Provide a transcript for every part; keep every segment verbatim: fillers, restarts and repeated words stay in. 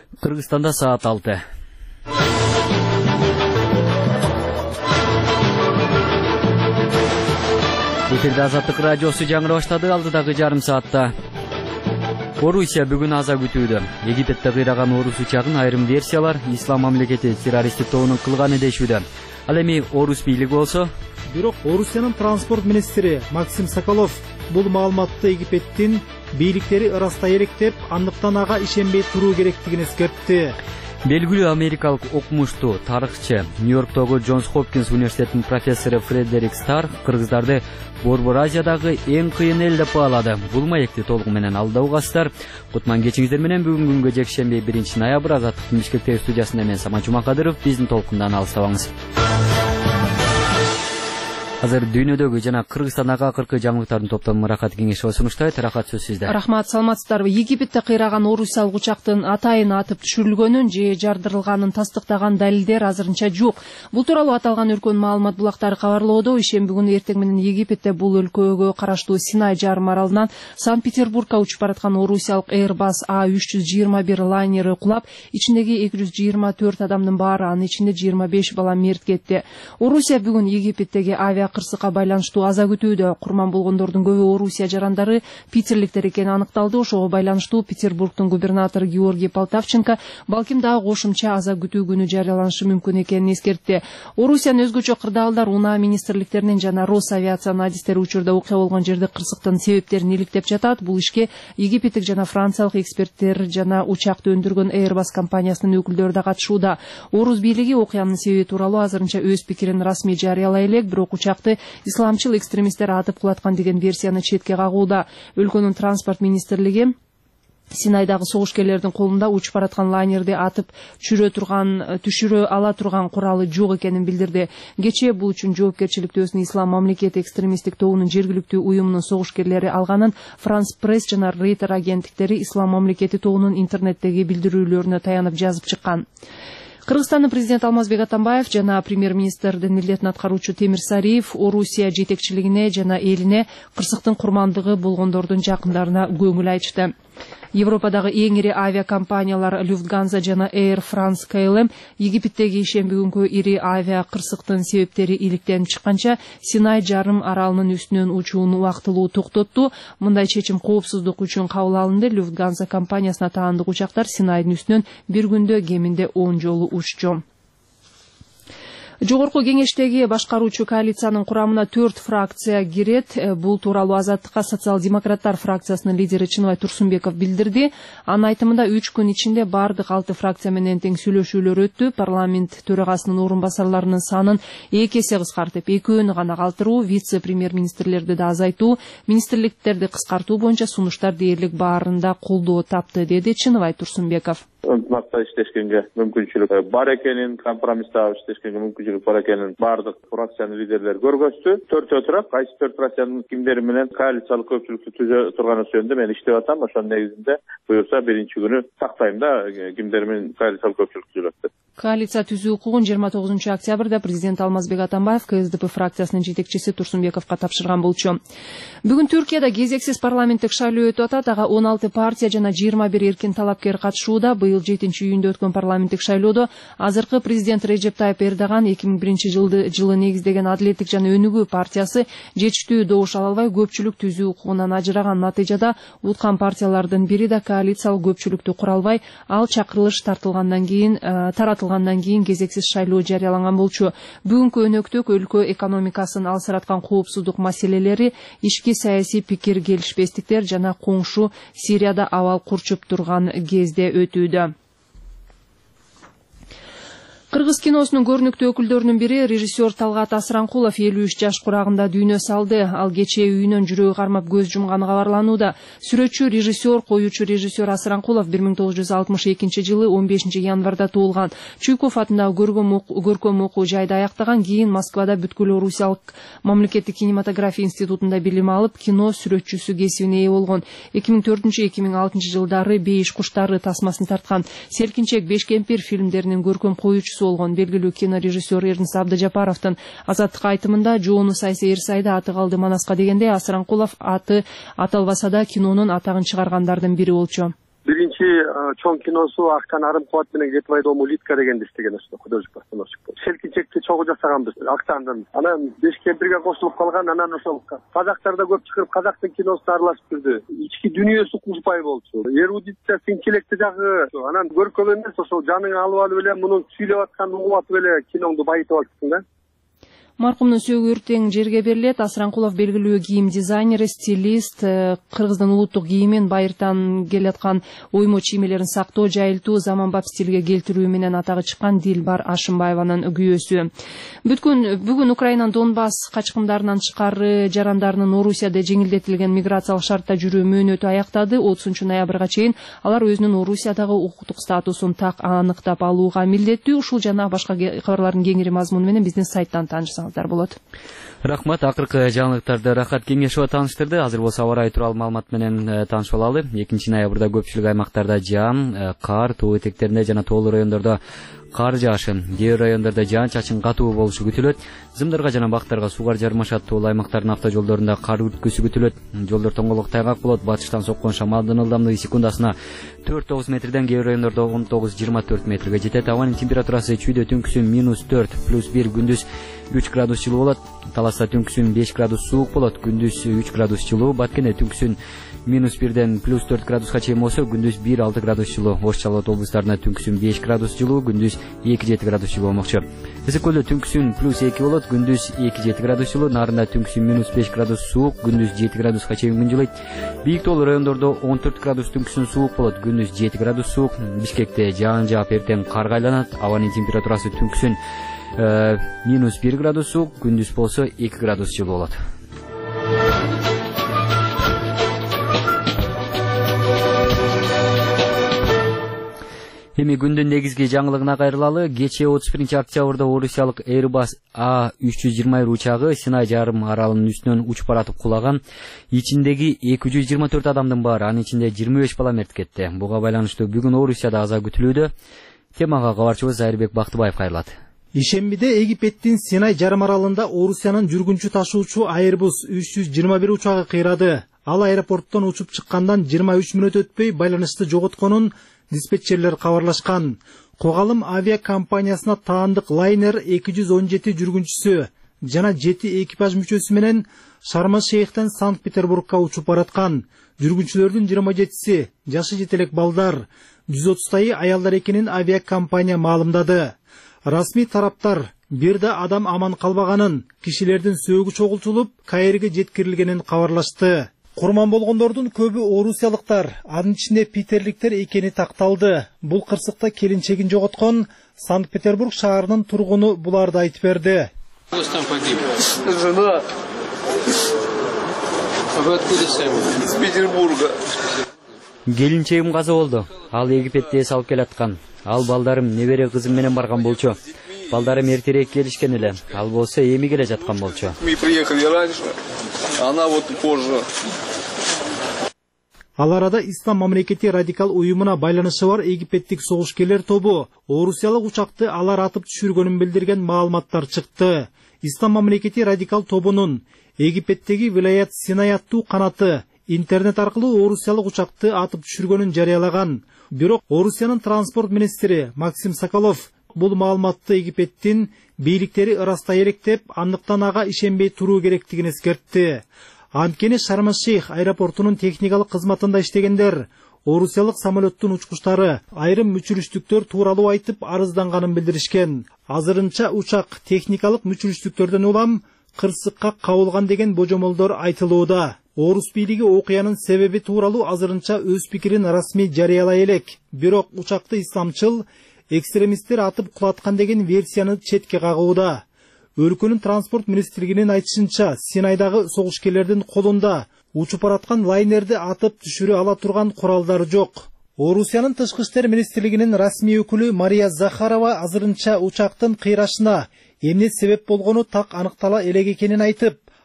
Кыргызстанда саат алты. Эфирде Азаттык радиосу жаңыра баштады. Алдыдагы жарым саатта Орусия бүгүн аза күтүүдө. Египетте кыйраган орус учагын айрым версиялар ислам мамлекети террористтик тобунун кылганы дешүүдө. Ал эми орус бийлиги болсо, бирок Орусиянын транспорт министри Максим Соколов бул маалыматты Египеттин бийликтери ырастай элек деп, андыктан ага ишенбей туруу керектигин эскертти. Белгилүү америкалык окумуштуу тарыхчы, Нью-Йорктогу Джонс Хопкинс университетинин профессору Фредерик Стар кыргыздарды Борбор Азиядагы эң кыйын эл деп баалады. Бул маекти толугу менен алда угасыздар. Кутман кечиңиздер менен бүгүнкү күнгө жекшемби биринчи ноябрь Азаттыктын Бишкектеги студиясында мен Самат Жумакадыров. Биздин толкундан алыстабаңыз. Азыр дүйнөдөгү жана Кыргызстандагы акыркы жаңылыктардын топтомун Рахат Кеңешова сунуштайт. Рахат, сөз сизде. Рахмат, саламатсыздарбы. Египетте кыйраган орусиялык учактын атайын атып түшүрүлгөнүн же жардырылганын тастыктаган далилдер азырынча жок. Бул тууралуу аталган өлкөнүн маалымат булактары кабарлоодо, ишемби күнү эртең менен Египетте бул өлкөгө караштуу Синай жарым аралынан Санкт-Петербургка учуп бараткан орусиялык Airbus А үч жүз жыйырма бир лайнери кулап, ичиндеги эки жүз жыйырма төрт адамдын баары, анын ичинде жыйырма беш бала мерт кетти. Орусия бүгүн Египеттеги авиа кырсыкка байланыштуу аза күтүүдө. Курман болгондордун көбү Орусия жарандары питерликтер экени аныкталды. Ошого байланыштуу Петербургдун губернатору Георгий Полтавченко балким дагы кошумча аза күтүү күнү жарыяланышы мүмкүн экенин эскертти. Орусиянын өзгөчө кырдаалдар унаа министрликтеринин жана Росавиациянын адистери учурда окуя болгон жерде кырсыктын себептерин иликтеп жатат. Бул ишке египеттик жана франциялык эксперттер жана учакты өндүргөн Airbus компаниясынын өкүлдөрү да катышууда. Орус бийлиги окуянын себеби тууралуу азырынча өз пикирин расмий жарыялай элек, бирок учакты исламчыл экстремисттер атып кулаткан деген версияны четке кагууда. Өлкөнүн транспорт министрлиги Синайдагы согушкерлердин колунда учуп бараткан лайнерди атып түшүрө турган, түшүрө ала турган куралы жок экенин билдирди. Кечээ бул үчүн жоопкерчиликти өзүнүн ислам мамлекети экстремисттик тобунун жергиликтүү уюмунун согушкерлери алганын Франс Пресс жана Рейтер агенттиктери ислам мамлекети тобунун интернеттеги билдирүүлөрүнө таянып жазып чыккан. Кыргызстандын президенти Алмазбек Атамбаев жана премьер-министрдин милдетин аткаруучу Темир Сариев Орусия жетекчилигине жана элине кырсыктын курмандыгы болгондордун жакындарына көңүл айтышты. Европадагы эң ири авиакомпаниялар Люфтганза жана Air France К Л М Египеттеги ишемби күнгү ири авиа кырсыктын себептери иликтенип чыкканча Синай жарым аралынын үстүнөн учууну убактылуу токтотту. Мындай чечим коопсуздук үчүн кабыл алынды. Люфтганза компаниясына таандык учактар Синайдын үстүнөн бир күндө кеминде он жолу уччу. Жогорку кеңештеги башкаруучу коалициянын курамына төрт фракция кирет. Бул тууралуу Азаттыкка социал-демократтар фракциясынын лидери Чыныбай Турсунбеков билдирди. Анын айтымында үч күн ичинде бардык алты фракция менен тең сүйлөшүүлөр өттү. Парламент төрагасынын орун басарларынын санын эки эсе кыскартып, экөөнү гана калтыруу, вице-премьер-министрлерди да азайтуу, министрликтерди кыскартуу боюнча сунуштар дээрлик баарында колдоо тапты, деди Чыныбай Турсунбеков. Ынтымакта иштешкенге мүмкүнчүлүк бар экенин, компромисста иштешкенге мүмкүнчүлүк бар экенин бардык фракциянын лидерлери көргөздү. Төртөө турак, кайсы төрт фракциянын кимдери менен коалициялык көпчүлүктү түзө турганы жөнүндө мен иштеп атам. Ошонун негизинде буюрса биринчи күнү тактайм да кимдери менен коалициялык көпчүлүк түзүлөт деп. Коалиция түзүү укугун жыйырма тогузунчу октябрда президент Алмазбек Атамбаев К С Д П фракциясынын жетекчиси Турсунбековго тапшырган болчу. Бүгүн Түркияда кезексиз парламенттик шайлоо өтүп атат. Ага он алты партия жана жыйырма бир эркин талапкер катышууда. Быйыл жетинчи июнда өткөн парламенттик шайлоодо азыркы президент Режеп Тайып Эрдоган эки миң биринчи жылды жылы негиздеген Адилеттик жана Өнүгүү партиясы жетиштүү добуш ала албай көпчүлүк түзүү укугунан ажыраган. Натыйжада уткан партиялардын бири да коалициялык көпчүлүктү кура албай, ал чакырылыш тартылгандан кийин таратылгандан кийин кезексиз шайлоо жарыяланган болчу. Бүгүнкү өнөктүк өлкө экономикасын алсыраткан коопсуздук маселелери, ички саясий пикир келишпестиктер жана коңшу Сирияда абал курчуп турган кезде өтүүдө. Кыргыз киносунун көрүнүктүү өкүлдөрүнүн бири режиссер Талгат Асранкулов элүү үч жаш курагында дүйнө салды. Ал кечээ үйүнөн жүрөгү кармап көз жумганы кабарланууда. Сүрөтчү, режиссер, коюучу режиссер Асранкулов бир миң тогуз жүз алтымыш экинчи жылы он бешинчи январда туулган. Чуйков атындагы көркөм окуу жайды аяктаган, кийин Москвада бүткүл Орусиялык мамлекеттик кинематография институтунда билим алып, кино сүрөтчүсү кесибине ээ болгон. эки миң төртүнчү эки миң алтынчы жылдары Бейиш куштары тасмасын тарткан. Селкинчек, Беш кемпир фильмдеринин көркөм коюучусу болгон белгилүү кинорежиссер Эрнис Абдыжапаровдун Азаттыкка айтымында жоону сайса Эрсайда аты калды Манаска дегенде Асранкулов аты аталбаса да кинонун атагын чыгаргандардын бири болчу. Биринчи чоң киносу Актан Арым Кубат менен Кетбай дому Литка дегенди иштеген ошо художник постановщик. Шелкинчекти чогуу жасаганбыз Актандын. Анан беш кемпирге кошулуп калган, анан ошол казактар да көп чыгып казактын киносуна аралашып жүрдү. Ички дүйнөсү кушпай болчу. Эрудиция, интеллекти дагы анан көркөм эмес, ошол жаның алып алып эле мунун сүйлөп атканын угуп атып эле киноңду байытып алыпсың да. Маркумдун сөөгү эртең жерге берилет. Асранкулов белгилүү кийим дизайнери, стилист, Кыргыздын улуттук кийимин байыртан келаткан оймо чиймелерин сактоо, жайылтуу, заманбап стилге келтирүү менен атагы чыккан Дилбар Ашымбаеванын күйөөсү. Бүткүн бүгүн Украинанын Донбасс качкындарынан тышкары жарандарынын Орусияда жеңилдетилген миграциялык шартта жүрүү мөөнөтү аяктады. отузунчу ноябрга чейин алар өзүнүн Орусиядагы укуктук статусун так аныктап алууга милдеттүү. Ушул жана башка кабарлардын кеңири мазмуну менен биздин сайттан таанышсаңыз болот. Рахмат, акыркы жаңылыктарды Рахат Кеңешова тааныштырды. Азыр болсо аба ырайы тууралуу маалымат менен таанышып алалы. экинчи ноябрда көпчүлүк аймактарда жаан, кар, тоо этектеринде жана тоолуу райондордо кар жаашы, кээ бир райондордо жаан-чачын катуу болушу күтүлөт. Зымдарга жана бактарга суугар жармашат. Тоолуу аймактардын автожолдорунда кар үрткүсү күтүлөт. Жолдор тоңголук тайгак болот. Батыштан соккон шамалдын ылдамдыгы секундасына төрт тогуз метрден, кээ бир райондордо он тогуз жыйырма төрт метрге жетет. Абанын температурасы чүйдө түнкүсүн минус төрт, плюс бир, күндүз үч градус жылуу болот. Таласта түнкүсүн беш градус суук болот, күндүз үч градус жылуу. Баткенде түнкүсүн минус бирден плюс төрт градуска чейин болсо, күндүз бир алты градус жылуу. Ош Жалал облустарында түнкүсүн беш градус жылуу, күндүз эки жети градус жылуу болмокчу. Ысык көлдө түнкүсүн плюс эки болот, күндүз эки жети градус жылуу. Нарында түнкүсүн минус беш градус суук, күндүз жети градуска чейин күн жылыйт. Бийик тоолуу райондордо он төрт градус түнкүсүн суук болот, күндүз жети градус суук. Бишкекте жаан жаап эртең карга айланат. Абанын температурасы түнкүсүн минус бир градус суук, күндүз болсо эки градус жылуу болот. Эми күндүн негизги жаңылыгына кайрылалы. Кечээ отуз биринчи октябрда орусиялык Airbus А үч жүз жыйырма бир учагы Синай жарым аралынын үстүнөн учуп баратып кулаган. Ичиндеги эки жүз жыйырма төрт адамдын баары, анын ичинде жыйырма беш бала мерт кетти. Буга байланыштуу бүгүн Орусияда аза күтүлүүдө. Темага кабарчыбыз Айырбек Бактыбаев кайрылат. Ишембиде Египеттин Синай жарым аралында Орусиянын жүргүнчү ташуучу Airbus үч жүз жыйырма бир учагы кыйрады. Ал аэропорттон учуп чыккандан жыйырма үч мүнөт өтпөй байланышты жоготконун диспетчерлер кабарлашкан. Когалым авиакомпаниясына таандык лайнер эки жүз он жети жүргүнчүсү жана жети экипаж мүчөсү менен Шарм-эль-Шейхтен Санкт-Петербургка учуп бараткан. Жүргүнчүлөрдүн жыйырма жетиси жашы жетелек балдар, жүз отузтайы аялдар экенин авиакомпания маалымдады. Расмий тараптар бир да адам аман калбаганын, кишилердин сөөгү чогултулуп, Каирге жеткирилгенин кабарлашты. Курман болгондордун көбү орусиялыктар, анын ичинде питерликтер экени такталды. Бул кырсыкта келинчегин жоготкон Санкт-Петербург шаарынын тургуну буларды айтып берди. Жена. Вы откуда сами? Из Петербурга. Келинчегим каза болду. Ал Египетте эс алып келаткан. Ал балдарым небере кызым менен барган болчу. Балдарым эртерээк келишкен эле. Ал болсо эми келе жаткан болчу. Мы приехали раньше, она вот позже. Ал арада Ислам мамлекети радикал уюмуна байланышы бар египеттик согушкерлер тобу орусиялык учакты алар атып түшүргөнүн билдирген маалыматтар чыкты. Ислам мамлекети радикал тобунун Египеттеги вилаят Синай аттуу канаты интернет аркылуу орусиялык учакты атып түшүргөнүн жарыялаган. Бирок Орусиянын транспорт министри Максим Соколов бул маалыматты Египеттин бийликтери ырастай электеп, андыктан ага ишенбей туруу керектигин эскертти. Анткени Шарм-эль-Шейх аэропортунун техникалык кызматында иштегендер орусиялык самолеттун учкучтары айрым мүчүрүштүктөр тууралуу айтып арызданганын билдиришкен. Азырынча учак техникалык мүчүрүштүктөрдөн улам кырсыкка кабылган деген божомолдор айтылууда. Орус бийлиги окуянын себеби тууралуу азырынча өз пикирин расмий жарыялай элек. Бирок учакты исламчыл экстремисттер атып кулаткан деген версияны четке кагууда. Өлкөнүн транспорт министрлигинин айтышынча, Синайдагы согушкерлердин колунда учуп бараткан лайнерди атып түшүрө ала турган куралдар жок. Орусиянын тышкы иштер министрлигинин расмий өкүлү Мария Захарова азырынча учактын кыйрашына эмне себеп болгону так аныктала элек экенин айтып,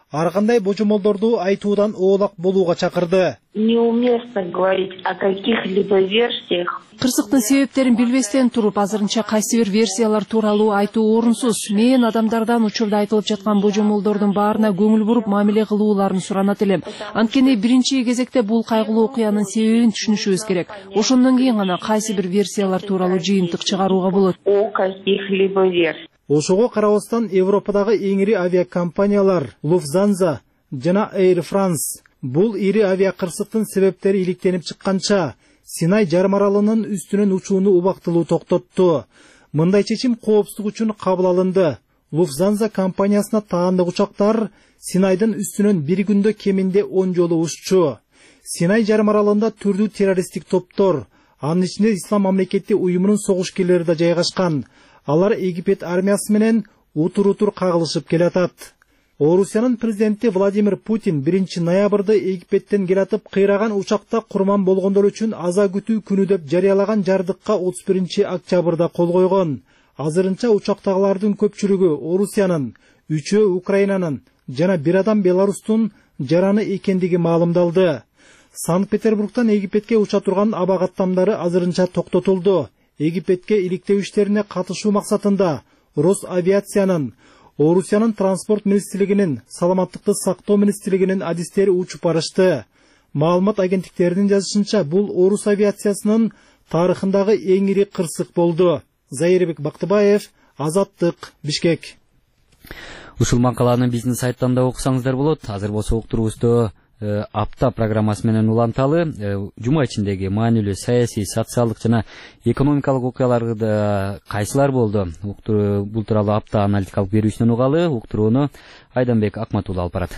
ар кандай божомолдорду айтуудан оолак болууга чакырды. Неуместно говорить о каких-либо версиях. Кырсыктын себептерин билбестен туруп, азырынча кайсы бир версиялар тууралуу айтуу орунсуз. Мен адамдардан учурда айтылып жаткан божомолдордун баарына көңүл буруп, мамиле кылууларын суранат элем. Анткени биринчи кезекте бул кайгылуу окуянын себебин түшүнүшүбүз керек. Ошондон кийин гана кайсы бир версиялар тууралуу жыйынтык чыгарууга болот. О каких-либо версиях. Ошого карабастан Европадагы эң ири авиакомпаниялар Lufthansa жана Air France бул ири авиакырсыктын себептери иликтенип чыкканча Синай жарым аралынын үстүнөн учууну убактылуу токтотту. Мындай чечим коопсуздук үчүн кабыл алынды. Lufthansa компаниясына таандык учактар Синайдын үстүнөн бир күндө кеминде он жолу уччу. Синай жарым аралында түрдүү террористтик топтор, анын ичинде Ислам мамлекети уюмунун согушкерлери да жайгашкан. Алар Египет армиясы менен утур-утур кагылышып келатат. Орусиянын президенти Владимир Путин биринчи ноябрда Египеттен келатып кыйраган учакта курман болгондор үчүн аза күтүү күнү деп жарыялаган жардыкка отуз биринчи октябрда кол койгон. Азырынча учактагылардын көпчүлүгү Орусиянын, үчөө Украинанын жана бир адам Беларустун жараны экендиги маалымдалды. Санкт-Петербургтан Египетке уча турган аба каттамдары азырынча токтотулду. Египетке иликтөө иштерине катышуу максатында Росавиациянын, Орусиянын транспорт министрлигинин, саламаттыкты сактоо министрлигинин адистери учуп барышты. Маалымат агенттиктеринин жазышынча, бул Орус авиациясынын тарыхындагы эң ири кырсык болду. Зайырбек Бактыбаев, Азаттык, Бишкек. Ушул макаланы биздин сайттан да окусаңыздар болот. Азыр болсо уктуруубузду апта программасы менен уланталы. Жума ичиндеги маанилүү саясий, социалдык жана экономикалык окуяларда кайсылар болду? Бул тууралуу апта аналитикалык берүүсүнөн угалы. Уктурууну Айданбек Акматулла алып барат.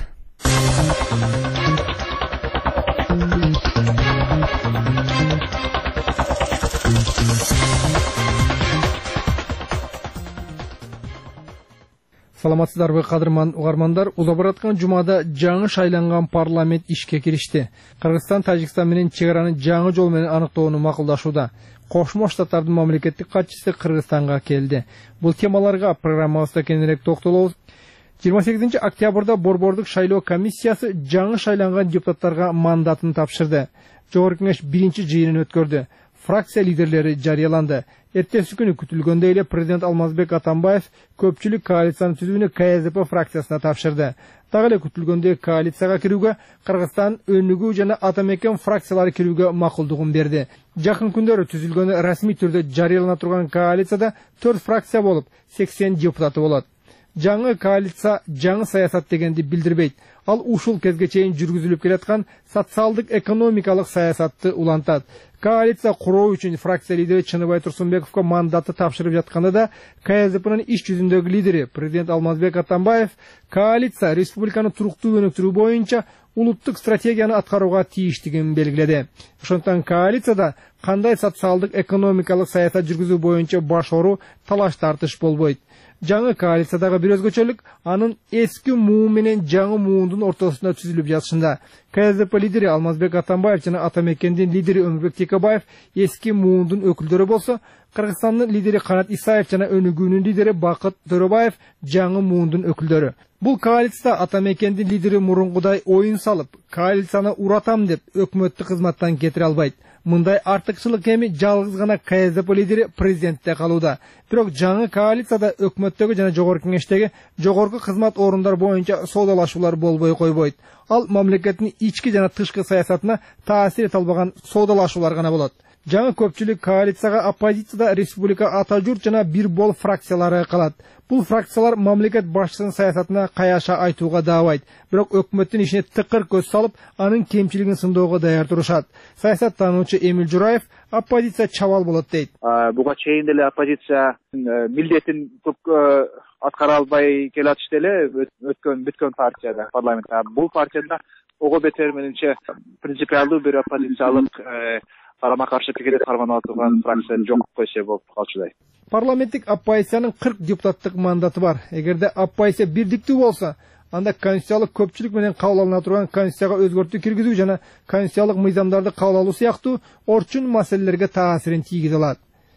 Саламатсыздарбы кадырман угармандар, узап бараткан жумада жаңы шайланган парламент ишке киришти. Кыргызстан Тажикстан менен чек араны жаңы жол менен аныктоону макулдашууда. Кошмо Штаттардын мамлекеттик катчысы Кыргызстанга келди. Бул темаларга программабызда кененирээк токтолобуз. жыйырма сегизинчи октябрда Борбордук шайлоо комиссиясы жаңы шайланган депутаттарга мандатын тапшырды. Жогорку кеңеш биринчи жыйынын өткөрдү. Фракция лидерлери жарыяланды. Эртеси күнү күтүлгөндөй эле президент Алмазбек Атамбаев көпчүлүк коалицияны түзүүнү К З П фракциясына тапшырды. Дагы эле күтүлгөндөй коалицияга кирүүгө Кыргызстан Өнүгүү жана Атамекен фракциялары кирүүгө макулдугун берди. Жакын күндөрү түзүлгөнү расмий түрдө жарыялана турган коалицияда төрт фракция болуп, сексен депутаты болот. Жаңы коалиция жаңы саясат дегенди билдирбейт. Ал ушул кезге чейин жүргүзүлүп келаткан социалдык экономикалык саясатты улантат. Коалиция куруу үчүн фракция лидери Чыныбай Турсунбековго мандатты тапшырып жатканда да К З П'нын иш жүзүндөгү лидери президент Алмазбек Атамбаев коалиция республиканы туруктуу өнүктүрүү боюнча улуттук стратегияны аткарууга тийиштигин белгиледи. Ошондуктан коалицияда кандай социалдык экономикалык саясат жүргүзүү боюнча башору талаш тартыш болбойт. Жаңы коалициядагы бир өзгөчөлүк анын эски муун менен жаңы муундун ортосунда түзүлүп жатышында. К З П лидери Алмазбек Атамбаев жана Атамекендин лидери Өмүрбек Текебаев эски муундун өкүлдөрү болсо, Кыргызстандын лидери Канат Исаев жана Өнүгүүнүн лидери Бакыт Төрөбаев жаңы муундун өкүлдөрү. Бул коалицияда Атамекендин лидери мурункудай оюн салып, коалицияны уратам деп өкмөттү кызматтан кетире албайт. Мындай артыкчылык эми жалгыз гана К З П лидери президентте калууда. Бирок жаңы коалицияда өкмөттөгү жана жогорку кеңештеги жогорку кызмат орундар боюнча соодалашуулар болбой койбойт. Ал мамлекеттин ички жана тышкы саясатына таасир эте албаган соодалашуулар гана болот. Жаңы көпчүлүк коалицияга оппозицияда республика ата журт жана бир бол фракциялары калат. Бул фракциялар мамлекет башчысынын саясатына каяша айтууга даабайт. Бирок өкмөттүн ишине тыкыр көз салып, анын кемчилигин сындоого даяр турушат. Саясаттануучу Эмил Жураев оппозиция чабал болот дейт. Буга чейин деле оппозиция милдетин көп аткара албай келатышты эле өткөн бүткөн партияда, парламентте. Бул партияда ого бетер менимче принципиалдуу бир оппозициялык карама каршы пикирди карманып турган фракция жок койсо болуп калчудай. Парламенттик оппозициянын кырк депутаттык мандаты бар. Эгерде оппозиция бирдиктүү болсо, анда конституциялык көпчүлүк менен кабыл алына турган конституцияга өзгөртүү киргизүү жана конституциялык мыйзамдарды кабыл алуу сыяктуу орчун маселелерге таасирин тийгизе алат.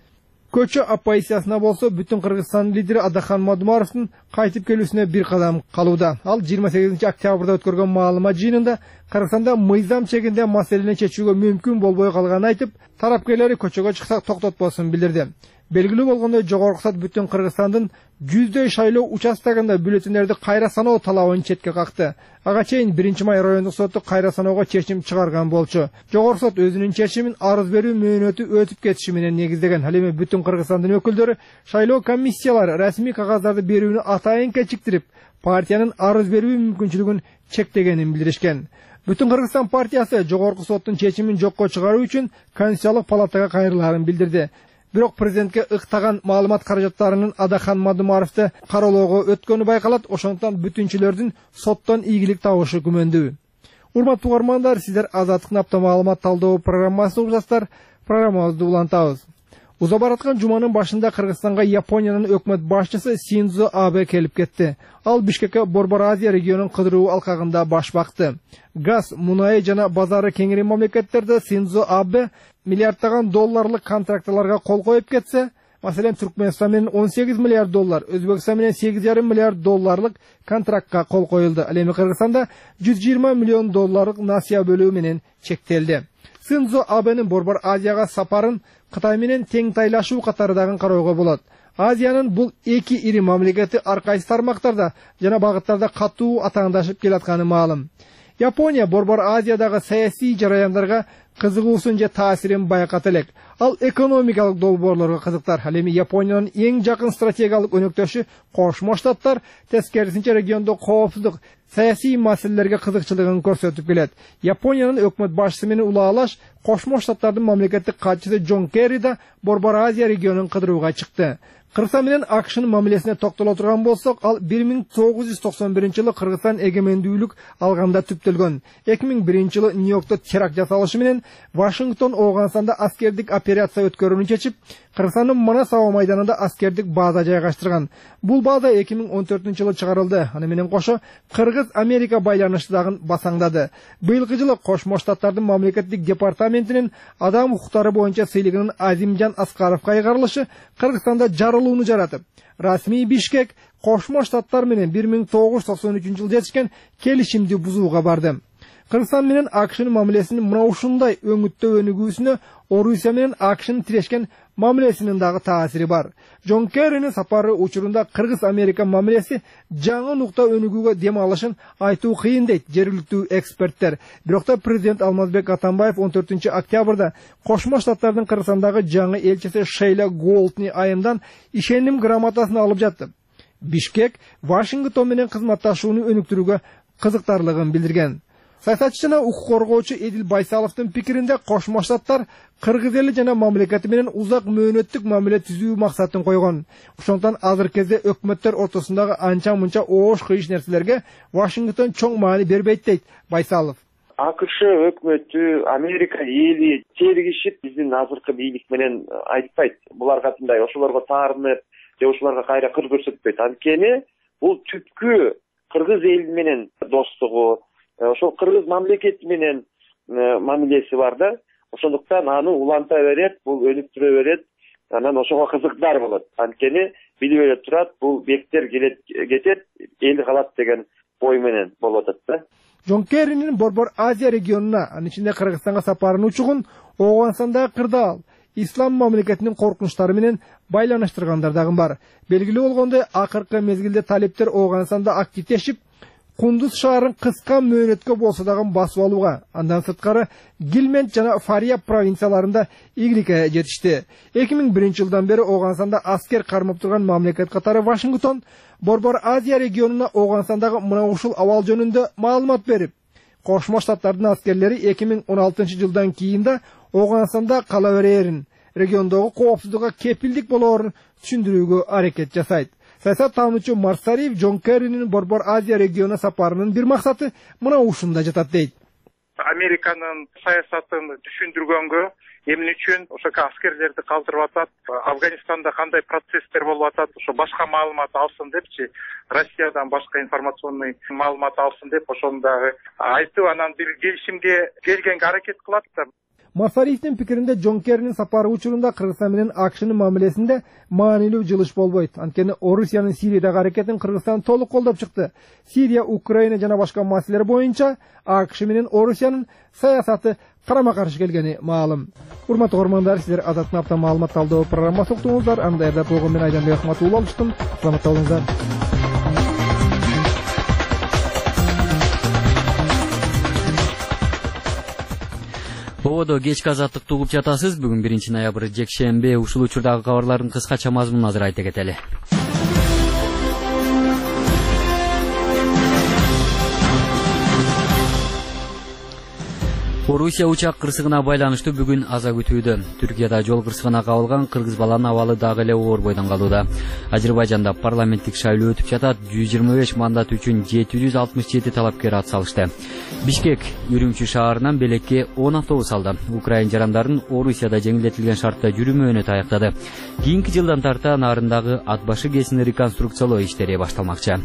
Көчө оппозициясына болсо бүтүн Кыргызстан лидери Адахан Мадумаровдун кайтып келүүсүнө бир кадам калууда. Ал жыйырма сегизинчи октябрда өткөргөн маалымат жыйынында Кыргызстанда мыйзам чегинде маселени чечүүгө мүмкүн болбой калганын айтып, тарапкерлери көчөгө чыкса токтотпосун билдирди. Белгилүү болгондой, жогорку сот бүтүн Кыргызстандын жүздөй шайлоо участогунда бюллетендерди кайра саноо талабын четке какты. Ага чейин биринчи май райондук соту кайра саноого чечим чыгарган болчу. Жогорку сот өзүнүн чечимин арыз берүү мөөнөтү өтүп кетиши менен негиздеген. Ал эми бүтүн Кыргызстандын өкүлдөрү шайлоо комиссиялары расмий кагаздарды берүүнү атайын кечиктирип, партиянын арыз берүү мүмкүнчүлүгүн чектегенин билдиришкен. Бүтүн Кыргызстан партиясы жогорку соттун чечимин жокко чыгаруу үчүн Конституциялык палатага кайрыларын билдирди. Бирок президентке ыктаган маалымат каражаттарынын Адахан Мадумаровду кароолоого өткөнү байкалат, ошондуктан бүтүнчүлөрдүн соттон ийгилик табышы күмөндүү. Урматтуу угармандар, сиздер Азаттык апта маалымат талдоо программасын угасыздар. Программабызды улантабыз. Уза бараткан жуманын башында Кыргызстанга Япониянын өкмөт башчысы Синдзо Абе келип кетти. Ал Бишкекке Борбор Азия регионун кыдыруу алкагында баш бакты. Газ, мунай жана базары кеңири мамлекеттерде Синдзо Абе миллиарддаган долларлык контрактларга кол коюп кетсе, маселен Түркмөнстан менен он сегиз миллиард доллар, Өзбекстан менен сегиз жарым миллиард долларлык контрактка кол коюлду. Ал эми Кыргызстанда жүз жыйырма миллион долларлык насыя бөлүү менен чектелди. Синдзо Абенин Борбор Азияга сапарын Кытай менен тең тайлашуу катарындагын кароого болот. Азиянын бул эки ири мамлекети ар кайсы тармактарда жана багыттарда катуу атаандашып келатканы маалым. Япония Борбор Азиядагы саясий жараяндарга кызыгуусун же таасирин байката элек. Ал экономикалык долбоорлорго кызыктар. Ал эми Япониянын эң жакын стратегиялык өнөктөшү Кошмо Штаттар тескерисинче региондо коопсуздук, саясий маселелерге кызыкчылыгын көрсөтүп келет. Япониянын өкмөт башчысы менен улаалаш Кошмо Штаттардын мамлекеттик катчысы Джон Керри да Борбор Азия регионун кыдырууга чыкты. Кыргызстан менен АКШнын мамилесине токтоло турган болсок, ал бир миң тогуз жүз токсон биринчи жылы Кыргызстан эгемендүүлүк алганда түптөлгөн. эки миң биринчи жылы Нью-Йоркто теракт жасалышы менен Вашингтон Ооганстанда аскердик операция өткөрүүнү чечип, Кыргызстандын Манас аба майданында аскердик база жайгаштырган. Бул база эки миң он төртүнчү жылы чыгарылды. Аны менен кошо Кыргыз-Америка байланышы дагы басаңдады. Быйылкы жылы Кошмо Штаттардын мамлекеттик департаментинин адам укуктары боюнча сыйлыгынын Азимжан Аскаровго кайгарылышы Кыргызстанда жарылууну жаратып, расмий Бишкек Кошмо Штаттар менен бир миң тогуз жүз токсон үчүнчү жылы жетишкен келишимди бузууга барды. Кыргызстан менен АКШнын мамилесинин мына ушундай өңүттөө өнүгүүсүнө Орусия менен АКШнын тирешкен мамилесинин дагы таасири бар. Джон Керринин сапары учурунда Кыргыз-Америка мамилеси жаңы нукта өнүгүүгө дем алышын айтуу кыйын дейт жергиликтүү эксперттер. Бирок та президент Алмазбек Атамбаев он төртүнчү октябрда Кошмо Штаттардын Кыргызстандагы жаңы элчиси Шейла Голдни айымдан ишеним грамотасын алып жатты. Бишкек Вашингтон менен кызматташууну өнүктүрүүгө кызыктарлыгын билдирген. Саясатчы жана укук коргоочу Эдил Байсаловдун пикиринде Кошмо Штаттар Кыргыз эли жана мамлекети менен узак мөөнөттүк мамиле түзүү максатын койгон. Ошондуктан азыр кезде өкмөттөр ортосундагы анча-мунча оош кыйыш нерселерге Вашингтон чоң маани бербейт дейт Байсалов. АКШ өкмөтү, Америка эли тергишип биздин азыркы бийлик менен айтпайт. Булар катындай ошолорго таарынып, же ошолорго кайра кыр көрсөтпөйт. Анткени бул түпкү Кыргыз эли менен достугу, ошол кыргыз мамлекети менен мамилеси бар да. Ошондуктан аны уланта берет, бул өнүктүрө берет, анан ошого кызыктар болот. Анткени билип эле турат, бул бектер келет кетет, эл калат деген ой менен болуп атат да. Джон Керринин Борбор Азия регионуна, анын ичинде Кыргызстанга сапарын учугун Ооганстандагы кырдаал, ислам мамлекетинин коркунучтары менен байланыштыргандар дагы бар. Белгилүү болгондой, акыркы мезгилде талиптер Ооганстанда активдешип, Кундуз шаарын кыска мөөнөткө болсо дагы басып алууга, андан сырткары Гилмент жана Фарияб провинцияларында ийгиликке жетишти. эки миң биринчи жылдан бери Ооганстанда аскер кармап турган мамлекет катары Вашингтон Борбор Азия регионуна Ооганстандагы мына ушул абал жөнүндө маалымат берип, Кошмо Штаттардын аскерлери эки миң он алтынчы жылдан кийин да Ооганстанда кала берерин, региондогу коопсуздукка кепилдик болоорун түшүндүрүүгө аракет жасайт. Саясат таануучу Марсариев Джон Керринин Борбор Азия регионуна сапарынын бир максаты мына ушунда жатат дейт. Американын саясатын түшүндүргөнгө, эмне үчүн ошо аскерлерди калтырып атат, Афганистанда кандай процесстер болуп атат, ошо башка маалымат алсын депчи, Россиядан башка информационный маалымат алсын деп ошону дагы айтып, анан бир келишимге келгенге аракет кылат да. Масариевдин пикиринде Джон Керринин сапары учурунда Кыргызстан менен АКШнын мамилесинде маанилүү жылыш болбойт. Анткени Орусиянын Сириядагы аракетин Кыргызстан толук колдоп чыкты. Сирия, Украина жана башка маселелер боюнча АКШ менен Орусиянын саясаты карама-каршы келгени маалым. Урматтуу көрөрмандар, сиздер Азаттын апта маалымат талдоо программасы уктуңуздар. Анда даярдап болгон мен Айданбек Ахматулла болуштум. Саламатта болуңуздар. Ободо кечки азаттыкты угуп жатасыз. Бүгүн биринчи ноябрь жекшемби. Ушул учурдагы кабарлардын кыскача мазмунун азыр айта кетели. Орусия учак кырсыгына байланыштуу бүгүн аза күтүүдө. Түркияда жол кырсыгына кабылган кыргыз баланын абалы дагы эле оор бойдон калууда. Азербайжанда парламенттик шайлоо өтүп жатат. жүз жыйырма беш мандат үчүн жети жүз алтымыш жети талапкер ат салышты. Бишкек Үрүмчү шаарынан белекке он автобус алды. Украин жарандарын Орусияда жеңилдетилген шартта жүрүү мөөнөтү аяктады. Кийинки жылдан тарта нарындагы ат башы кесини реконструкциялоо иштери башталмакчы.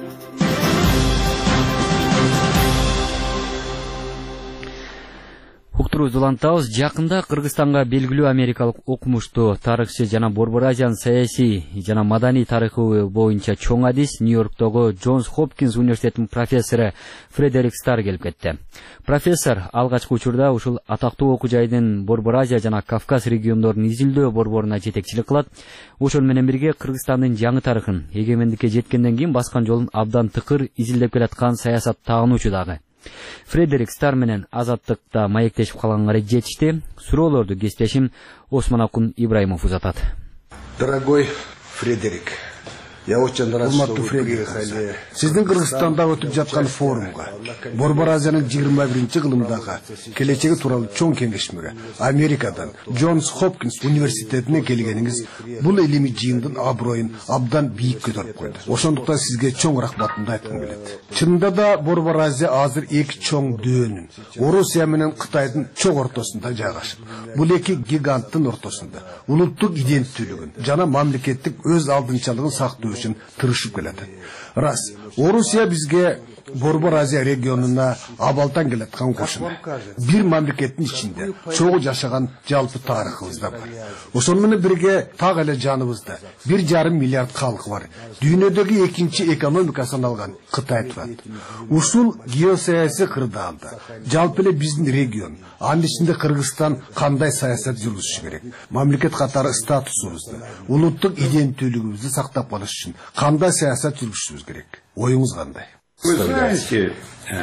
Уктурубузду улантабыз. Жакында Кыргызстанга белгилүү америкалык окумуштуу тарыхчы жана Борбор Азиянын саясий жана маданий тарыхы боюнча чоң адис Нью-Йорктогу Джонс Хопкинс университетинин профессору Фредерик Стар келип кетти. Профессор алгачкы учурда ушул атактуу окуу жайдын Борбор Азия жана Кавказ региондорунун изилдөө борборуна жетекчилик кылат. Ошол менен бирге Кыргызстандын жаңы тарыхын, эгемендикке жеткенден кийин баскан жолун абдан тыкыр изилдеп келаткан саясат тагынуучу дагы. Фредерик Стар менен Азаттыкта маектешип калганга жетишти. Суроолорду кесиптешим Осмон Акун Ибраимов узатат. Дорогой Фредерик, я очень рад, что вы приехали. Сиздин Кыргызстанда өтүп жаткан форумга Борбор Азиянын жыйырма биринчи кылымдагы келечеги тууралуу чоң кеңешмеге Америкадан Джонс Хопкинс университетине келгениңиз бул илимий жыйындын аброюн абдан бийик көтөрүп койду. Ошондуктан сизге чоң рахматымды айткым келет. Чынында да Борбор Азия азыр эки чоң дөөнүн Орусия менен Кытайдын чоң ортосунда жайгашып, бул эки гиганттын ортосунда улуттук иденттүүлүгүн жана мамлекеттик өз алдынчалыгын сактоо үчүн тырышып келет. Рас, Орусия бизге Борбор Азия регионуна абалдан келаткан кошуна. Бир мамлекеттин ичинде чогуу жашаган жалпы тарыхыбыз да бар. Ошону менен бирге так эле жаныбызда бир жарым миллиард калкы бар. Дүйнөдөгү экинчи экономикасын алган Кытай турат. Ушул геосаясий кырдаалда жалпы эле биздин регион, анын ичинде Кыргызстан кандай саясат жүргүзүшү керек? Мамлекет катары статусубузду, улуттук иденттүүлүгүбүздү сактап калыш үчүн кандай саясат жүргүзүшүбүз керек? Оюңуз кандай? Вы знаете,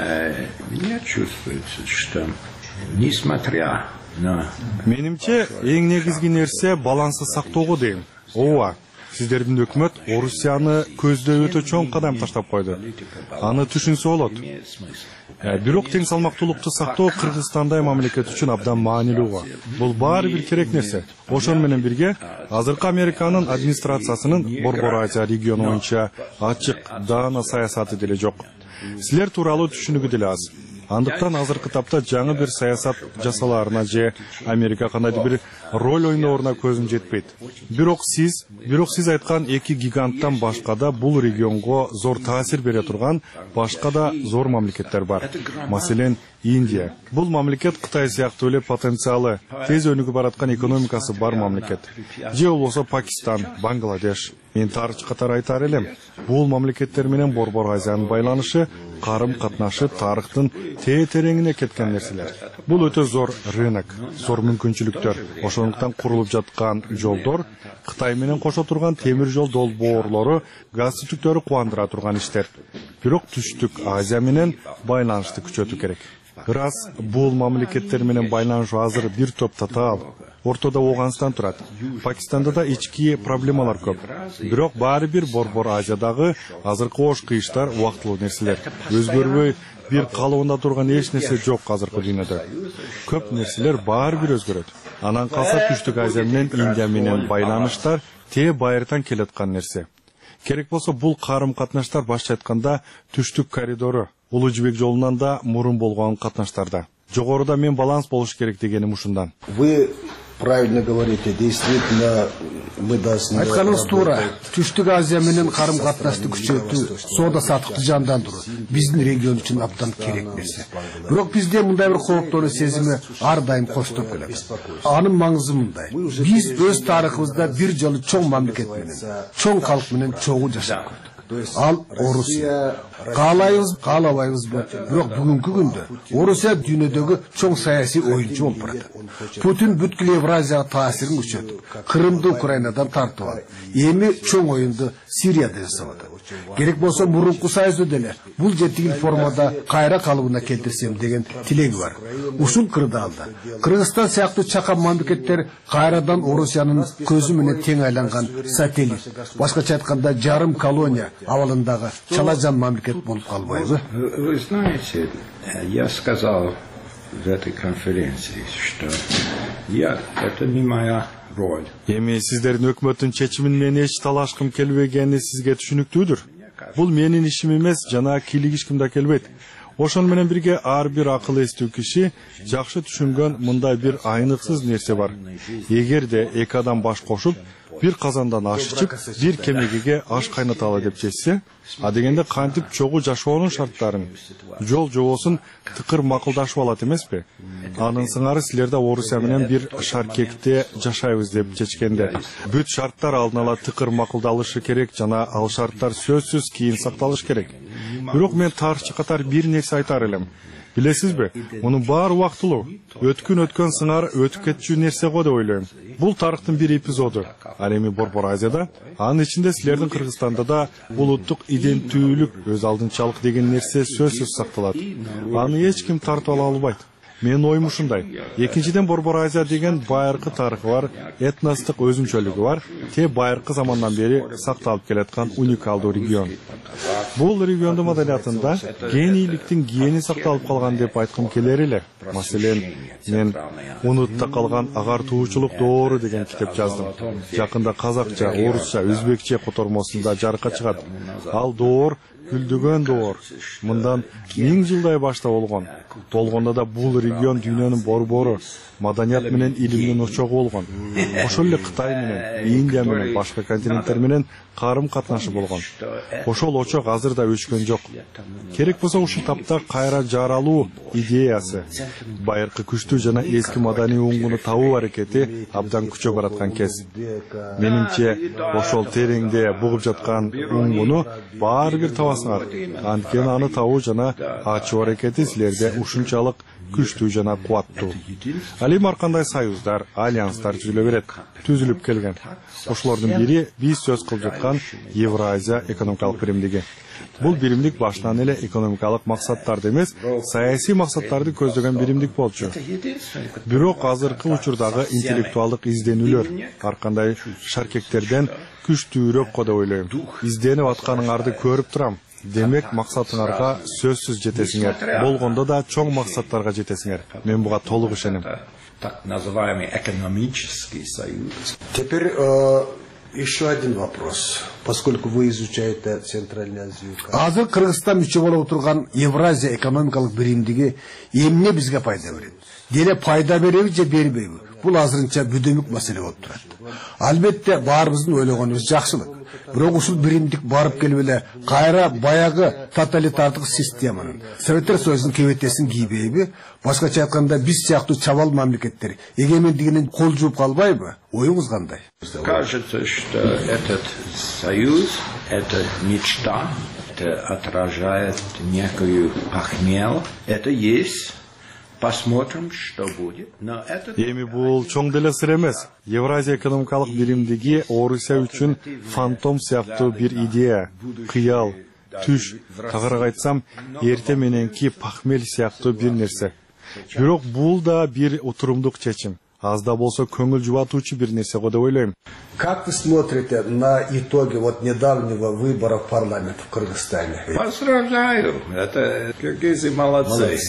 э, меня чувствуется, что несмотря на... Менимче, эң негизги нерсе балансты сактоого дейм. Ооба, сиздердин өкмөт Орусияны көздөй өтө чоң кадам таштап койду. Аны түшүнсө болот. Бирок тең салмактуулукту сактоо Кыргызстандай мамлекет үчүн абдан маанилүү. Бул баары бир керек нерсе. Ошон менен бирге азыркы Американын администрациясынын Борбор Азия региону боюнча ачык даана саясаты деле жок. Силер тууралуу түшүнүгү деле аз. Андыктан азыркы тапта жаңы бир саясат жасалаарына же Америка кандайдыр бир роль ойнооруна көзүм жетпейт. Бирок сиз, бирок сиз айткан эки гиганттан башка да бул регионго зор таасир бере турган башка да зор мамлекеттер бар. Маселен, Индия. Бул мамлекет Кытай сыяктуу эле потенциалы, тез өнүгүп бараткан экономикасы бар мамлекет. Же болбосо Пакистан, Бангладеш. Мен тарыхчы катары айтар элем. Бул мамлекеттер менен Борбор Азиянын байланышы, карым катнашы тарыхтын тээ-тереңине кеткен нерселер. Бул өтө зор рынок, зор мүмкүнчүлүктөр. Ошондуктан курулуп жаткан жолдор, Кытай менен кошо турган темир жол долбоорлору, газ түтүктөрү кубандыра турган иштер. Бирок түштүк Азия менен байланышты күчөтүү керек. Рас, бул мамлекеттер менен байланышуу азыр бир топ татаал. Ортодо Оганстан турат. Пакистанда да ички проблемалар көп. Бирок баары бир Борбор Азиядагы азыркы ош кыйыштар убактылуу нерселер. Өзгөрбөй бир калыбында турган эч нерсе жок азыркы дүйнөдө. Көп нерселер баары бир өзгөрөт. Анан калса Түштүк Азия менен Индия менен байланыштар тээ байыртан келаткан нерсе. Керек болсо бул карым катнаштар башча айтканда Түштүк коридору, Улуу Жибек жолунан да мурун болгон катнаштарда. Жогоруда мен баланс болуш керек дегеним ушундан. Вы правильно говорите, действительно мы должны... Айтканыңыз туура. Түштүк Азия менен карым-катнашты күчөтүү, соода саттыкты жандандыруу биздин регион үчүн абдан керек нерсе. Бирок бизде мындай бир кооптонуу сезими ар дайым коштоп келет. Анын маңызы мындай. Биз өз тарыхыбызда бир жолу чоң мамлекет менен, чоң калк менен чогуу жашап көрдүк. Ал Орусия. Каалайбыз, каалабайбызбы, бирок бүгүнкү күндө Орусия дүйнөдөгү чоң саясий оюнчу болуп барат. Путин бүткүл Евразияга таасирин күчөтүп, Крымды Украинадан тартып алып, эми чоң оюнду Сирияда жасап атат. Керек болсо мурунку союзду деле бул жетигил формада кайра калыбына келтирсем деген тилеги бар. Ушул кырдаалда Кыргызстан сыяктуу чакан мамлекеттер кайрадан Орусиянын көзү менен тең айланган сателлит, башкача айтканда жарым колония абалындагы чалажан мамлекет болуп калбайбы? Вы знаете, я сказал в этой конференции, что я, это не моя роль. Эми сиздердин өкмөттүн чечимин менен эч талашкым келбегени сизге түшүнүктүүдүр. Бул менин ишим эмес, жана кийлигишким да келбейт. Ошону менен бирге ар бир акыл эстүү киши жакшы түшүнгөн мындай бир айныксыз нерсе бар. Эгерде эки адам баш кошуп, бир казандан аш ичип, бир кемегеге аш кайнаталы деп чечсе, а дегенде кантип чогуу жашоонун шарттарын, жол жобосун тыкыр макулдашып алат эмеспи? Анын сыңары силерде Орусия менен бир шаркекте жашайбыз деп чечкенде, бүт шарттар алдын ала тыкыр макулдалышы керек жана ал шарттар сөзсүз кийин сакталыш керек. Бирок мен тарыхчы катар бир нерсе айтар элем. Билесизби, мунун баары убактылуу. Өткөн өткөн сыңар өтүп кетчү нерсе го деп ойлойм. Бул тарыхтын бир эпизоду. Ал эми Борбор Азияда, анын ичинде силердин Кыргызстанда да улуттук иденттүүлүк, өз алдынчалык деген нерсе сөзсүз сакталат. Аны эч ким тартып ала албайт. Менин оюм ушундай. Экинчиден Борбор Азия деген байыркы тарыхы бар, этностук өзүнчөлүгү бар, те байыркы замандан бери сакталып келаткан уникалдуу регион. Бул региондун маданиятында генийликтин гени сакталып калган деп айткым келер эле. Маселен, мен унутта калган агартуучулук доору деген китеп жаздым. Жакында казакча, орусча, өзбекче котормосунда жарыкка чыгат. Ал доор гүлдөгөн доор. Мындан миң жылдай башта болгон. Болгондо да бул регион дүйнөнүн борбору, маданият менен илимдин очогу болгон. Ошол эле Кытай менен, Индия менен, башка континенттер менен карым катнашы болгон. Ошол очок азыр да өчкөн жок. Керек болсо ушул тапта кайра жаралуу идеясы, байыркы күчтүү жана эски маданий уңгуну табуу аракети абдан күчөп бараткан кез. Менимче, ошол тереңде бугуп жаткан уңгуну баары бир табасыңар. Анткени аны табуу жана ачуу аракети силерде ушунчалык күчтүү жана кубаттуу. Ал эми ар кандай союздар, альянстар түзүлө берет, түзүлүп келген. Ошолордун бири биз сөз кылып жаткан Евразия экономикалык биримдиги. Бул биримдик баштан эле экономикалык максаттарды эмес, саясий максаттарды көздөгөн биримдик болчу. Бирок азыркы учурдагы интеллектуалдык изденүүлөр ар кандай шаркектерден күчтүүрөөк го деп ойлойм. Изденип атканыңарды көрүп турам. Демек максатыңарга сөзсүз жетесиңер. Болгондо да чоң максаттарга жетесиңер. Мен буга толук ишенем. Так называемый экономический союз. Теперь еще один вопрос, поскольку вы изучаете Центральную Азию. Азыр Кыргызстан мүчө болуп отурган Евразия экономикалык биримдиги эмне бизге пайда берет? Деле пайда береби же бербейби? Бул азырынча бүдөмүк маселе болуп турат. Албетте баарыбыздын ойлогонубуз жакшылык. Бирок ушул биримдик барып келип эле кайра баягы тоталитардык системанын, Советтер Союзунун кебетесин кийбейби? Башкача айтканда биз сыяктуу чабал мамлекеттер эгемендигинен кол жууп калбайбы? Оюңуз кандай? Кажется, что этот союз, это мечта, это отражает некую похмел, это есть. Посмотрим, что будет. Но это Эми бул чоң деле сыр эмес. Евразия экономикалык биримдиги Орусия үчүн фантом сыяктуу бир идея, кыял, түш, тагыраак айтсам, эрте мененки пахмел сыяктуу бир нерсе. Бирок бул да бир утурумдук чечим. Аз да болсо көңүл жубатуучу бир нерсе го деп ойлойм. Как вы смотрите на итоги вот недавнего выбора в парламент в Кыргызстане? Поздравляю. Это кыргызы молодцы.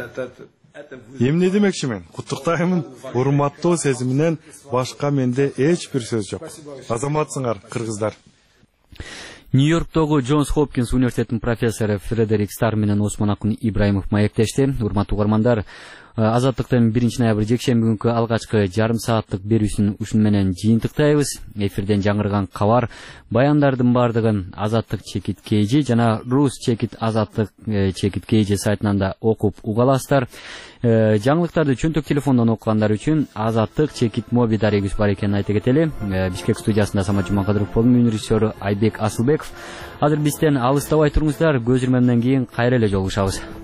Эмне демекчимин? Куттуктаймын. Урматтоо сезиминен башка менде эч бир сөз жок. Азаматсыңар, кыргыздар. Нью-Йорктогу Джонс Хопкинс университетинин профессору Фредерик Стар менен Осмон Акын Ибраимов маектешти. Урматтуу угармандар, Азаттыктын биринчи ноябрь жекшемби күнкү алгачкы жарым сааттык берүүсүн ушун менен жыйынтыктайбыз. Эфирден жаңырган кабар баяндардын бардыгын Азаттык чекит kg жана Рус чекит Азаттык чекит kg сайтынан да окуп уга аласыздар. Жаңылыктарды чөнтөк телефондон окугандар үчүн Азаттык чекит моби дарегибиз бар экенин айта кетели. Бишкек студиясында Самат Жумакадыров болдум, режиссеру Айбек Асылбеков. Азыр бизден алыстабай туруңуздар, көз ирмемден кийин кайра эле жолугушабыз.